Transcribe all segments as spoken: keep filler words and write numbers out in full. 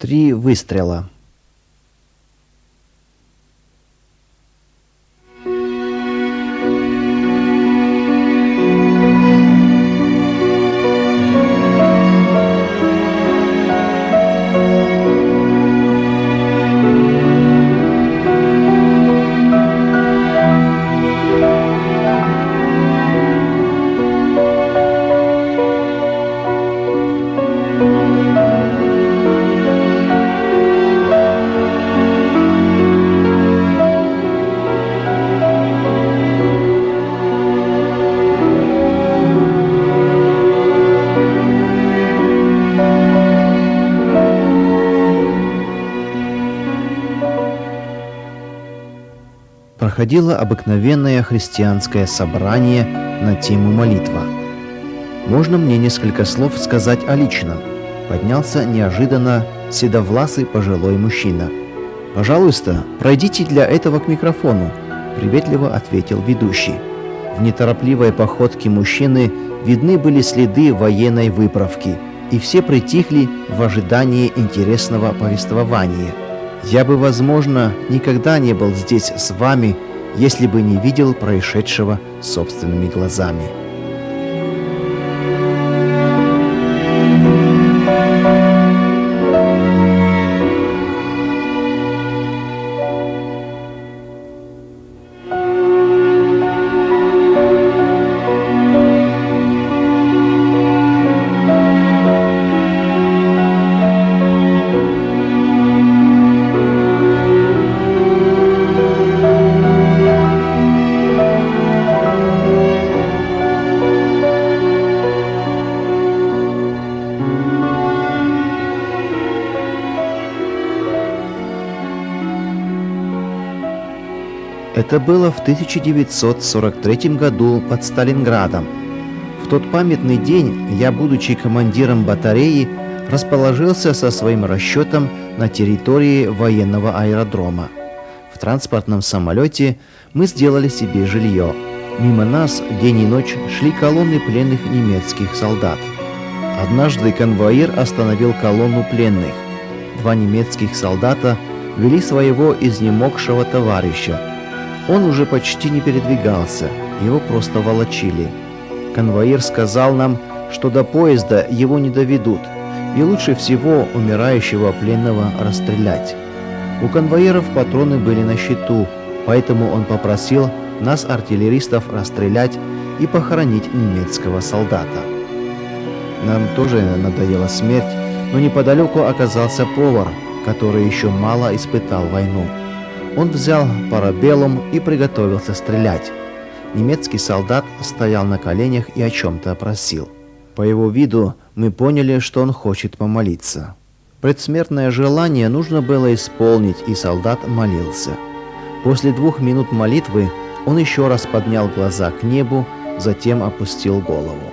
Три выстрела. Проходило обыкновенное христианское собрание на тему молитва. «Можно мне несколько слов сказать о личном?» Поднялся неожиданно седовласый пожилой мужчина. «Пожалуйста, пройдите для этого к микрофону», — приветливо ответил ведущий. В неторопливой походке мужчины видны были следы военной выправки, и все притихли в ожидании интересного повествования. «Я бы, возможно, никогда не был здесь с вами, если бы не видел происшедшего собственными глазами». Это было в тысяча девятьсот сорок третьем году под Сталинградом. В тот памятный день я, будучи командиром батареи, расположился со своим расчетом на территории военного аэродрома. В транспортном самолете мы сделали себе жилье. Мимо нас день и ночь шли колонны пленных немецких солдат. Однажды конвоир остановил колонну пленных. Два немецких солдата вели своего изнемогшего товарища. Он уже почти не передвигался, его просто волочили. Конвоир сказал нам, что до поезда его не доведут, и лучше всего умирающего пленного расстрелять. У конвоиров патроны были на счету, поэтому он попросил нас, артиллеристов, расстрелять и похоронить немецкого солдата. Нам тоже надоела смерть, но неподалеку оказался повар, который еще мало испытал войну. Он взял парабеллум и приготовился стрелять. Немецкий солдат стоял на коленях и о чем-то просил. По его виду мы поняли, что он хочет помолиться. Предсмертное желание нужно было исполнить, и солдат молился. После двух минут молитвы он еще раз поднял глаза к небу, затем опустил голову.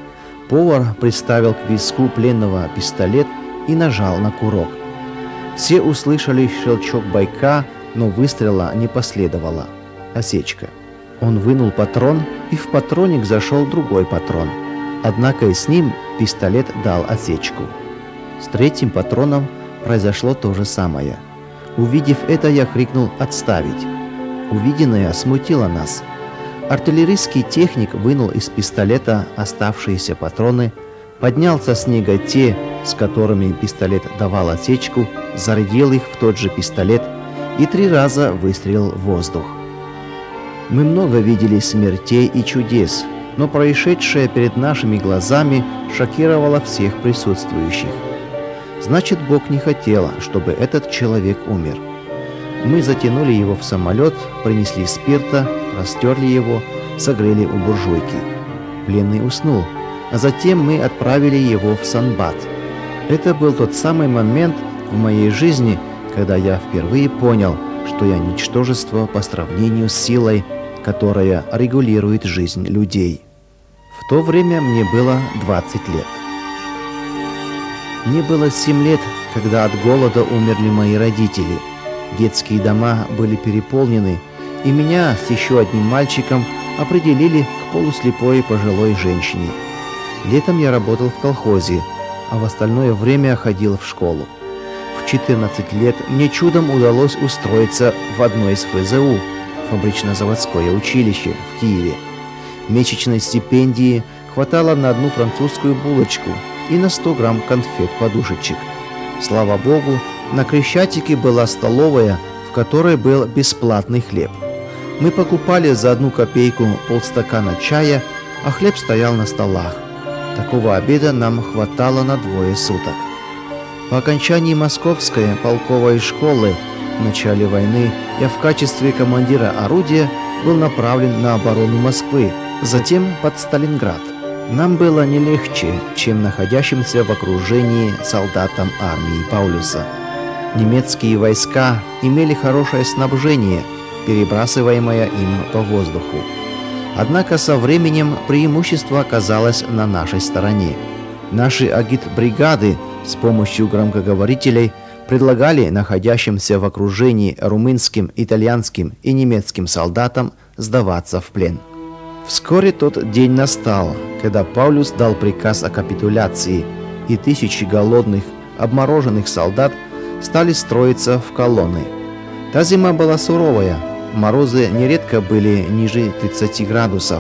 Повар приставил к виску пленного пистолет и нажал на курок. Все услышали щелчок байка, но выстрела не последовало. Осечка. Он вынул патрон, и в патронник зашел другой патрон. Однако и с ним пистолет дал осечку. С третьим патроном произошло то же самое. Увидев это, я крикнул «отставить». Увиденное смутило нас. Артиллерийский техник вынул из пистолета оставшиеся патроны, поднял со снега те, с которыми пистолет давал осечку, зарядил их в тот же пистолет и три раза выстрелил в воздух. Мы много видели смертей и чудес, но происшедшее перед нашими глазами шокировало всех присутствующих. Значит, Бог не хотел, чтобы этот человек умер. Мы затянули его в самолет, принесли спирта, растерли его, согрели у буржуйки. Пленный уснул, а затем мы отправили его в санбат. Это был тот самый момент в моей жизни, когда я впервые понял, что я ничтожество по сравнению с силой, которая регулирует жизнь людей. В то время мне было двадцать лет. Мне было семь лет, когда от голода умерли мои родители. Детские дома были переполнены, и меня с еще одним мальчиком определили к полуслепой пожилой женщине. Летом я работал в колхозе, а в остальное время ходил в школу. В В четырнадцать лет мне чудом удалось устроиться в одно из эф зэ у, фабрично-заводское училище в Киеве. Месячной стипендии хватало на одну французскую булочку и на сто грамм конфет-подушечек. Слава богу, на Крещатике была столовая, в которой был бесплатный хлеб. Мы покупали за одну копейку полстакана чая, а хлеб стоял на столах. Такого обеда нам хватало на двое суток. По окончании Московской полковой школы в начале войны я в качестве командира орудия был направлен на оборону Москвы, затем под Сталинград. Нам было не легче, чем находящимся в окружении солдатам армии Паулюса. Немецкие войска имели хорошее снабжение, перебрасываемое им по воздуху. Однако со временем преимущество оказалось на нашей стороне. Наши агитбригады с помощью громкоговорителей предлагали находящимся в окружении румынским, итальянским и немецким солдатам сдаваться в плен. Вскоре тот день настал, когда Паулюс дал приказ о капитуляции, и тысячи голодных, обмороженных солдат стали строиться в колонны. Та зима была суровая, морозы нередко были ниже тридцати градусов.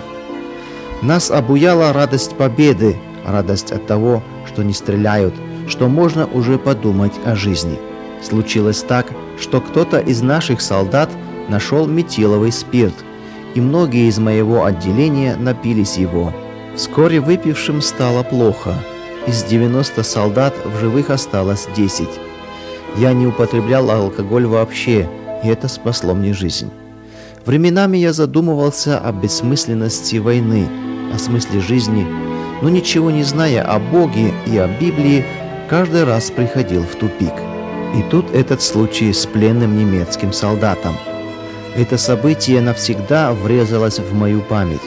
Нас обуяла радость победы, радость от того, что не стреляют, что можно уже подумать о жизни. Случилось так, что кто-то из наших солдат нашел метиловый спирт, и многие из моего отделения напились его. Вскоре выпившим стало плохо. Из девяноста солдат в живых осталось десять. Я не употреблял алкоголь вообще, и это спасло мне жизнь. Временами я задумывался о бессмысленности войны, о смысле жизни, но ничего не зная о Боге и о Библии, каждый раз приходил в тупик. И тут этот случай с пленным немецким солдатом. Это событие навсегда врезалось в мою память.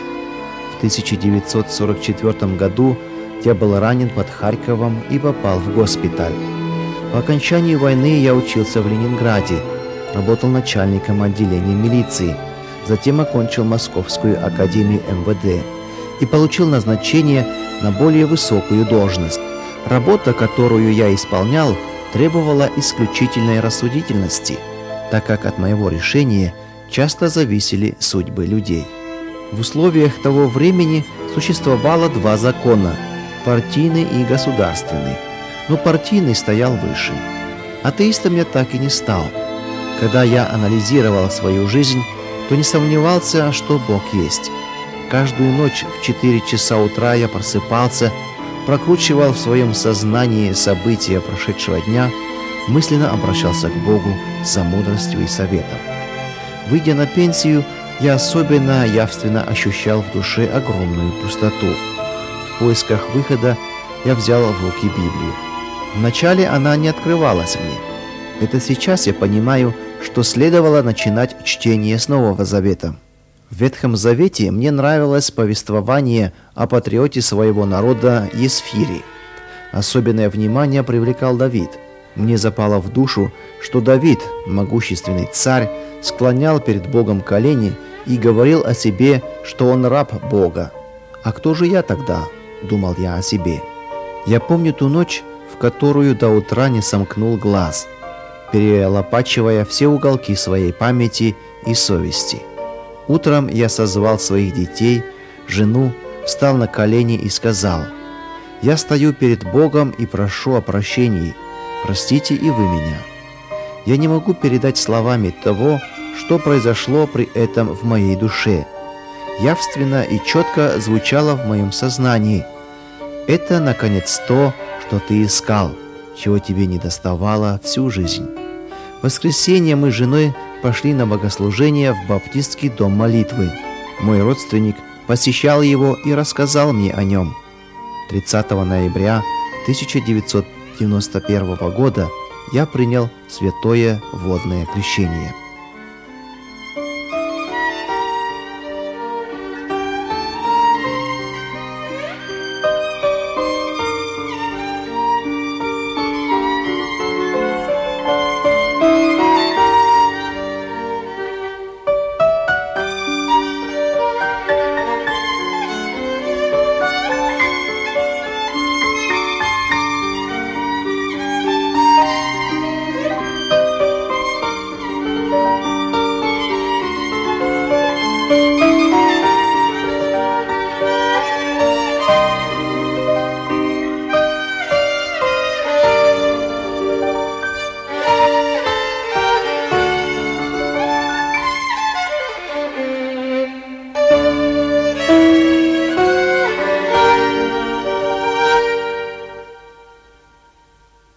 В тысяча девятьсот сорок четвёртом году я был ранен под Харьковом и попал в госпиталь. По окончании войны я учился в Ленинграде, работал начальником отделения милиции, затем окончил Московскую академию эм вэ дэ и получил назначение на более высокую должность. Работа, которую я исполнял, требовала исключительной рассудительности, так как от моего решения часто зависели судьбы людей. В условиях того времени существовало два закона – партийный и государственный. Но партийный стоял выше. Атеистом я так и не стал. Когда я анализировал свою жизнь, то не сомневался, что Бог есть. Каждую ночь в четыре часа утра я просыпался, прокручивал в своем сознании события прошедшего дня, мысленно обращался к Богу за мудростью и советом. Выйдя на пенсию, я особенно явственно ощущал в душе огромную пустоту. В поисках выхода я взял в руки Библию. Вначале она не открывалась мне. Это сейчас я понимаю, что следовало начинать чтение с Нового Завета. В Ветхом Завете мне нравилось повествование о патриоте своего народа Есфире. Особенное внимание привлекал Давид. Мне запало в душу, что Давид, могущественный царь, склонял перед Богом колени и говорил о себе, что он раб Бога. «А кто же я тогда?» – думал я о себе. Я помню ту ночь, в которую до утра не сомкнул глаз, перелопачивая все уголки своей памяти и совести. Утром я созвал своих детей, жену, встал на колени и сказал: «Я стою перед Богом и прошу о прощении, простите и вы меня». Я не могу передать словами того, что произошло при этом в моей душе. Явственно и четко звучало в моем сознании: «Это, наконец, то, что ты искал, чего тебе не доставало всю жизнь». В воскресенье мы с женой пошли на богослужение в баптистский дом молитвы. Мой родственник посещал его и рассказал мне о нем. тридцатого ноября тысяча девятьсот девяносто первого года я принял святое водное крещение.